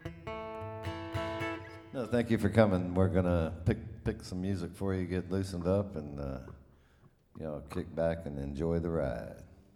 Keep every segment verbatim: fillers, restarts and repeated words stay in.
No, thank you for coming. We're gonna pick pick some music for you, get loosened up, and uh, you know, kick back and enjoy the ride.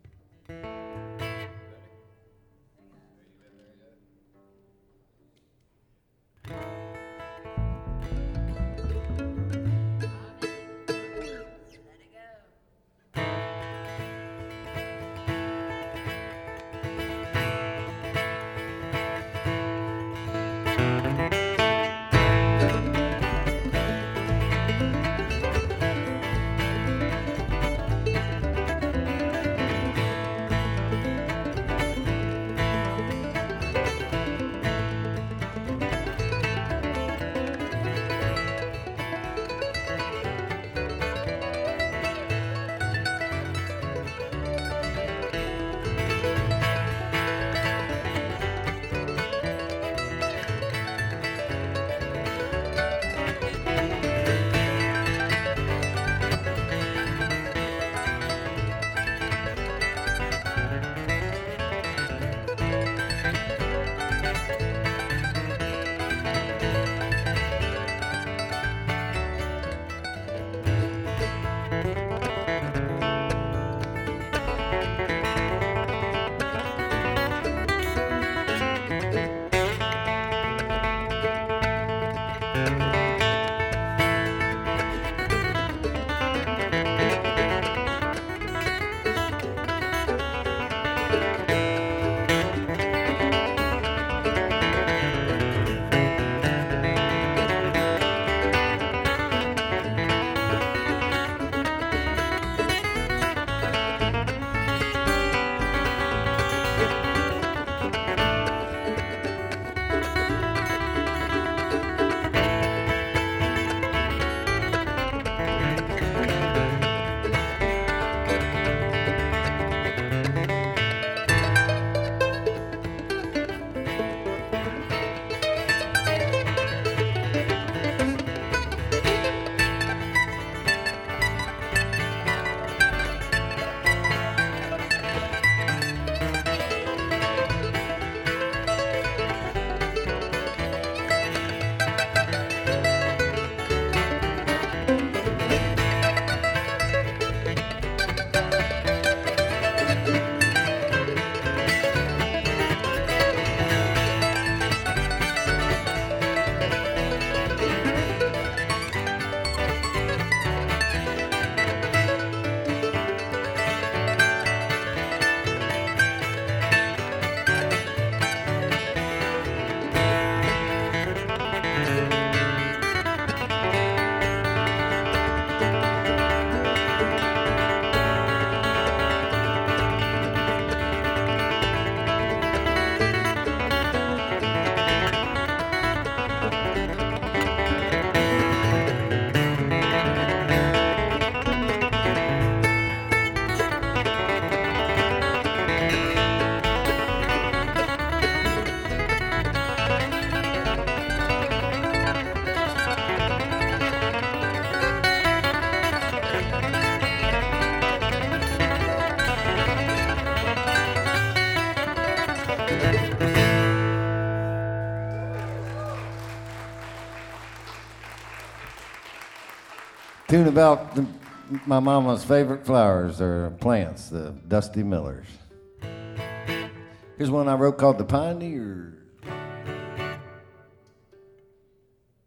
Tune about the, my mama's favorite flowers or plants, the Dusty Millers. Here's one I wrote called The Pioneer.